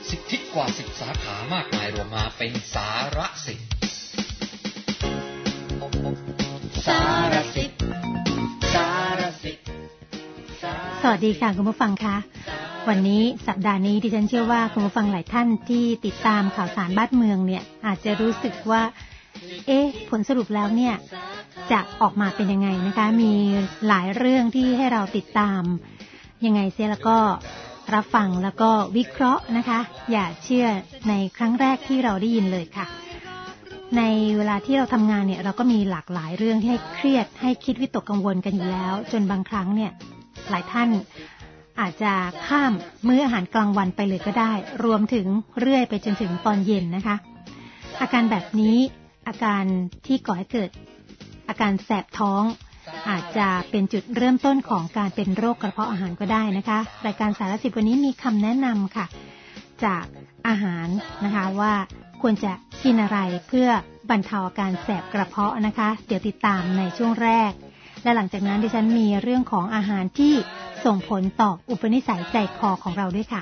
สิทธิกว่า10 สาขามากมายรวมมาเป็นสารสิทธิ์สารสิทธิ์สารสิทธิ์สวัสดีค่ะคุณผู้ฟังคะวันนี้สัปดาห์นี้ดิฉันเชื่อว่าคุณผู้ฟังหลายท่านที่ติดตามข่าวสารบ้านเมืองเนี่ยอาจจะรู้สึกว่าผลสรุปแล้วเนี่ยจะออกมาเป็นยังไงนะคะมีหลายเรื่องที่ให้เราติดตามยังไงเสียแล้วก็รับฟังแล้วก็วิเคราะห์นะคะอย่าเชื่อในครั้งแรกที่เราได้ยินเลยค่ะในเวลาที่เราทำงานเนี่ยเราก็มีหลากหลายเรื่องที่ให้เครียดให้คิดวิตกกังวลกันอยู่แล้วจนบางครั้งเนี่ยหลายท่านอาจจะข้ามมื้ออาหารกลางวันไปเลยก็ได้รวมถึงเรื่อยไปจนถึงตอนเย็นนะคะอาการแบบนี้อาการที่ก่อให้เกิดอาการแสบท้องอาจจะเป็นจุดเริ่มต้นของการเป็นโรคกระเพาะอาหารก็ได้นะคะรายการสารสิทธิ์วันนี้มีคำแนะนำค่ะจากอาหารนะคะว่าควรจะกินอะไรเพื่อบรรเทาอาการแสบกระเพาะนะคะเดี๋ยวติดตามในช่วงแรกและหลังจากนั้นดิฉันมีเรื่องของอาหารที่ส่งผลต่ออุปนิสัยใจคอของเราด้วยค่ะ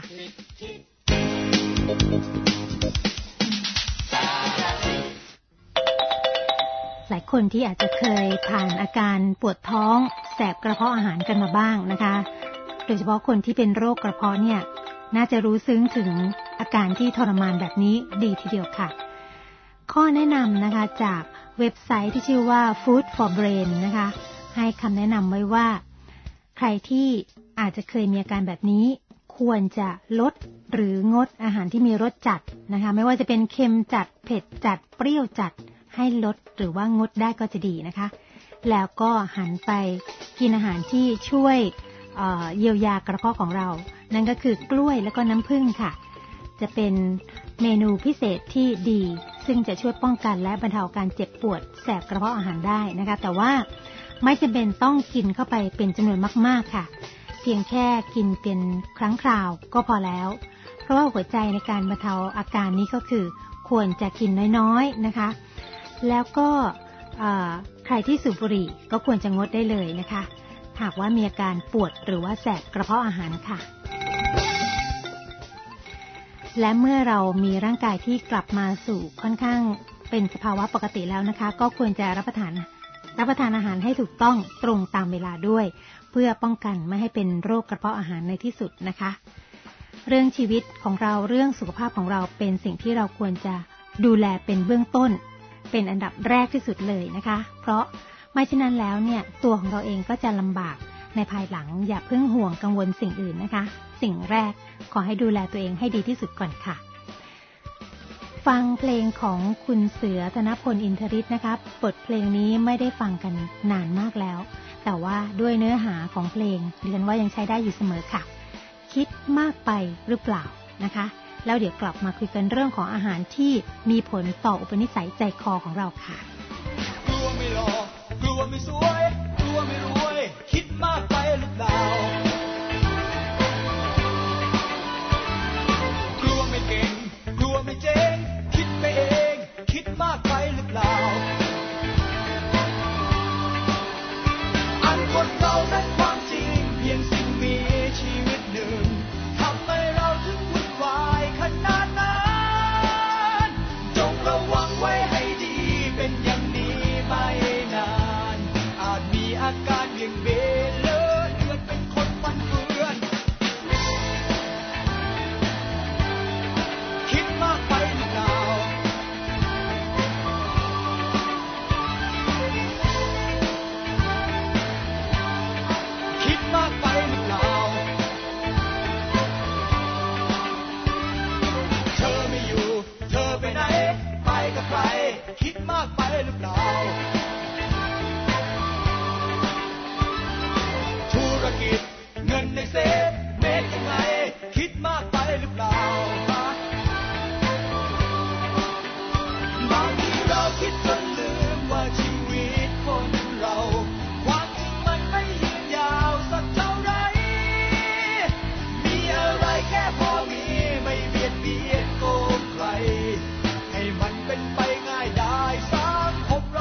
หลายคนที่อาจจะเคยผ่านอาการปวดท้องแสบกระเพาะอาหารกันมาบ้างนะคะโดยเฉพาะคนที่เป็นโรคกระเพาะเนี่ยน่าจะรู้ซึ้งถึงอาการที่ทรมานแบบนี้ดีทีเดียวค่ะข้อแนะนำนะคะจากเว็บไซต์ที่ชื่อว่า Food for Brain นะคะให้คำแนะนำไว้ว่าใครที่อาจจะเคยมีอาการแบบนี้ควรจะลดหรืองดอาหารที่มีรสจัดนะคะไม่ว่าจะเป็นเค็มจัดเผ็ดจัดเปรี้ยวจัดให้ลดหรือว่างดได้ก็จะดีนะคะแล้วก็หันไปกินอาหารที่ช่วยเยียวยากระเพาะของเรานั่นก็คือกล้วยแล้วก็น้ำผึ้งค่ะจะเป็นเมนูพิเศษที่ดีซึ่งจะช่วยป้องกันและบรรเทาการเจ็บปวดแสบกระเพาะอาหารได้นะคะแต่ว่าไม่จำเป็นต้องกินเข้าไปเป็นจำนวนมากๆค่ะเพียงแค่กินเป็นครั้งคราวก็พอแล้วเพราะว่าหัวใจในการบรรเทาอาการนี้ก็คือควรจะกินน้อยๆนะคะแล้วก็ใครที่สูบบุหรี่ก็ควรจะงดได้เลยนะคะหากว่ามีอาการปวดหรือว่าแสบกระเพาะอาหารค่ะและเมื่อเรามีร่างกายที่กลับมาสู่ค่อนข้างเป็นสภาวะปกติแล้วนะคะก็ควรจะรับประทานอาหารให้ถูกต้องตรงตามเวลาด้วยเพื่อป้องกันไม่ให้เป็นโรคกระเพาะอาหารในที่สุดนะคะเรื่องชีวิตของเราเรื่องสุขภาพของเราเป็นสิ่งที่เราควรจะดูแลเป็นเบื้องต้นเป็นอันดับแรกที่สุดเลยนะคะเพราะไม่เช่นนั้นแล้วเนี่ยตัวของเราเองก็จะลำบากในภายหลังอย่าเพิ่งห่วงกังวลสิ่งอื่นนะคะสิ่งแรกขอให้ดูแลตัวเองให้ดีที่สุดก่อนค่ะฟังเพลงของคุณเสือธนพลอินทริศนะคะบทเพลงนี้ไม่ได้ฟังกันนานมากแล้วแต่ว่าด้วยเนื้อหาของเพลงดิฉันว่ายังใช้ได้อยู่เสมอค่ะคิดมากไปหรือเปล่านะคะแล้วเดี๋ยวกลับมาคุยกันเรื่องของอาหารที่มีผลต่ออุปนิสัยใจคอของเราค่ะกลัวไม่หล่อกลัวไม่สวยกลัวไม่รวยคิดมากไปหรือเปล่ากลัวไม่เก่งกลัวไม่เจ๋งคิดไปเองคิดมากไปหรือเปล่าอันคนเรานั้นความจริงเพียงสิ่งมีชีวิตหนึ่งทำให้เราถึงวุ่นวายขนาดนั้นจงระวังไว้ให้ดีเป็นอย่างนี้ไม่นานอาจมีอาการเบี่ยงเบนเลื่อนเป็นคนฟันเฟือนคิดมากไปหรือเปล่าคิดมากไปหรือเปล่าเธอไม่อยู่เธอไปไหนไปกับใครคิดมากไปหรือเปล่าธุรกิจเงินในเซฟเมคยังไงคิดมากไปหรือเปล่าบางทีเราคิดจนลืมว่าชีวิตคนเราความจริงมันไม่ยืนยาวสักเท่าไรมีอะไรแค่พอมีไม่เบียดเบียนโกงใครให้มันเป็นไปง่ายได้สังคม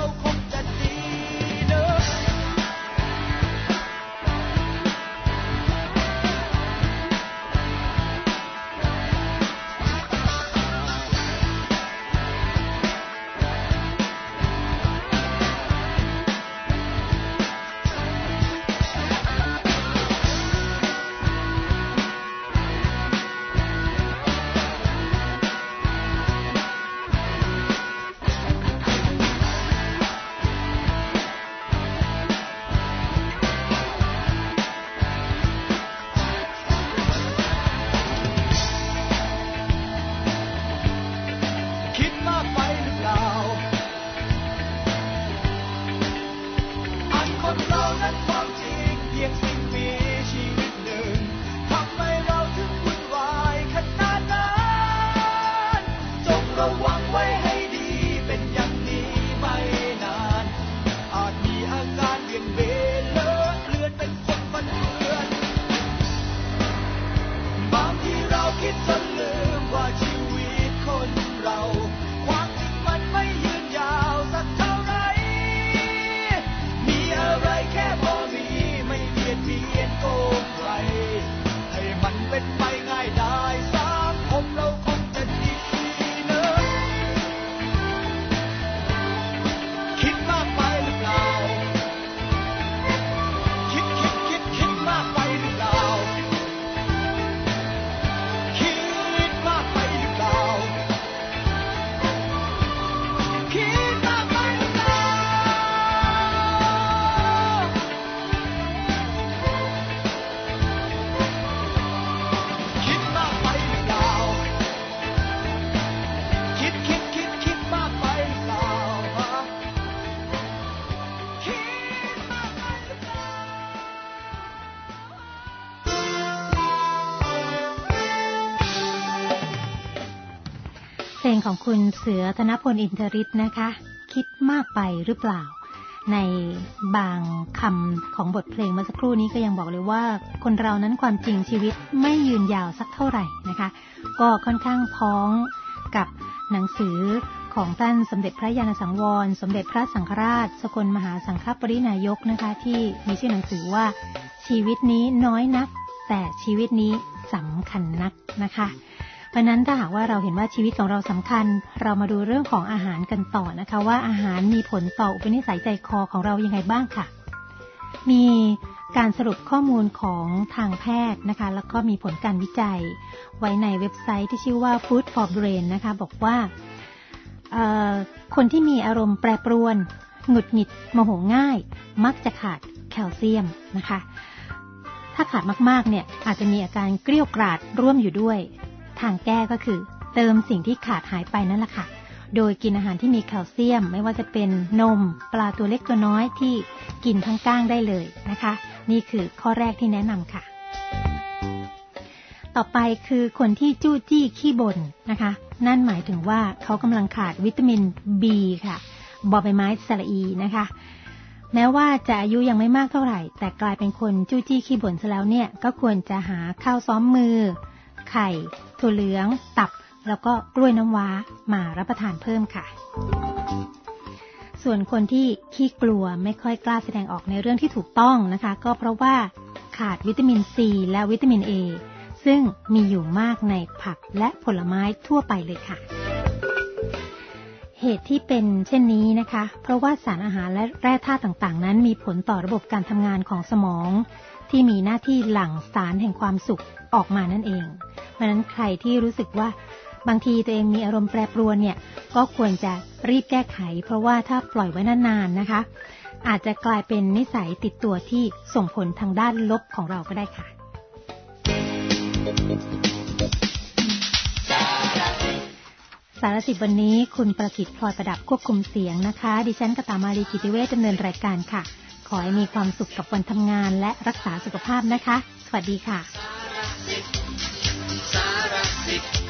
ลงของคุณเสือธนพลอินทริศนะคะคิดมากไปหรือเปล่าในบางคำของบทเพลงเมื่อสักครู่นี้ก็ยังบอกเลยว่าคนเรานั้นความจริงชีวิตไม่ยืนยาวสักเท่าไหร่นะคะก็ค่อนข้างพ้องกับหนังสือของท่านสมเด็จพระญาณสังวรสมเด็จพระสังฆราชสกลมหาสังฆปรินายกนะคะที่มีชื่อหนังสือว่าชีวิตนี้น้อยนักแต่ชีวิตนี้สำคัญนักนะคะเพราะนั้นถ้าหากว่าเราเห็นว่าชีวิตของเราสำคัญเรามาดูเรื่องของอาหารกันต่อนะคะว่าอาหารมีผลต่ออุปนิสัยใจคอของเรายังไงบ้างค่ะมีการสรุปข้อมูลของทางแพทย์นะคะแล้วก็มีผลการวิจัยไว้ในเว็บไซต์ที่ชื่อว่า Food for Brain นะคะบอกว่าคนที่มีอารมณ์แปรปรวนหงุดหงิดโมโหง่ายมักจะขาดแคลเซียมนะคะถ้าขาดมากๆเนี่ยอาจจะมีอาการเกรี้ยวกราดร่วมอยู่ด้วยทางแก้ก็คือเติมสิ่งที่ขาดหายไปนั่นแหละค่ะโดยกินอาหารที่มีแคลเซียมไม่ว่าจะเป็นนมปลาตัวเล็กตัวน้อยที่กินทั้งก้างได้เลยนะคะนี่คือข้อแรกที่แนะนำค่ะต่อไปคือคนที่จู้จี้ขี้บ่นนะคะนั่นหมายถึงว่าเขากำลังขาดวิตามิน B ค่ะบอใบไม้สระอีนะคะแม้ว่าจะอายุยังไม่มากเท่าไหร่แต่กลายเป็นคนจู้จี้ขี้บ่นซะแล้วเนี่ยก็ควรจะหาข้าวซ้อมมือไข่ถั่วเหลืองตับแล้วก็กล้วยน้ำว้ามารับประทานเพิ่มค่ะส่วนคนที่ขี้กลัวไม่ค่อยกล้าแสดงออกในเรื่องที่ถูกต้องนะคะก็เพราะว่าขาดวิตามิน C และวิตามิน A ซึ่งมีอยู่มากในผักและผลไม้ทั่วไปเลยค่ะเหตุที่เป็นเช่นนี้นะคะเพราะว่าสารอาหารและแร่ธาตุต่างๆนั้นมีผลต่อระบบการทำงานของสมองที่มีหน้าที่หลั่งสารแห่งความสุขออกมานั่นเองเพราะฉะนั้นใครที่รู้สึกว่าบางทีตัวเองมีอารมณ์แปรปรวนเนี่ยก็ควรจะรีบแก้ไขเพราะว่าถ้าปล่อยไว้นานๆนะคะอาจจะกลายเป็นนิสัยติดตัวที่ส่งผลทางด้านลบของเราก็ได้ค่ะสารสิบวันนี้คุณประกิตพลอยประดับควบคุมเสียงนะคะดิฉันกตามาลีกิติเวชดำเนินรายการค่ะขอให้มีความสุขกับวันทำงานและรักษาสุขภาพนะคะสวัสดีค่ะ